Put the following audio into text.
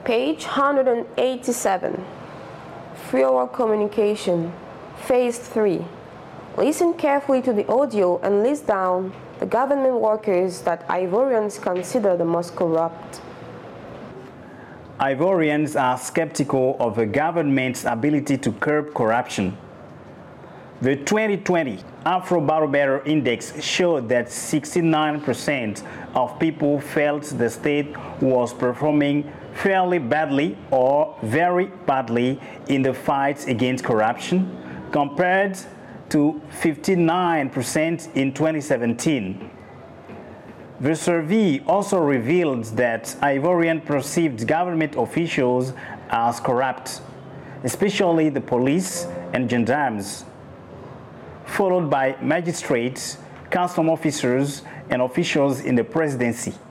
Page 187. Free oral communication. Phase 3. Listen carefully to the audio and list down the government workers that Ivorians consider the most corrupt. Ivorians are skeptical of the government's ability to curb corruption. The 2020 Afrobarometer Index showed that 69% of people felt the state was performing fairly badly or very badly in the fight against corruption, compared to 59% in 2017. The survey also revealed that Ivorians perceived government officials as corrupt, especially the police and gendarmes, followed by magistrates, custom officers, and officials in the presidency.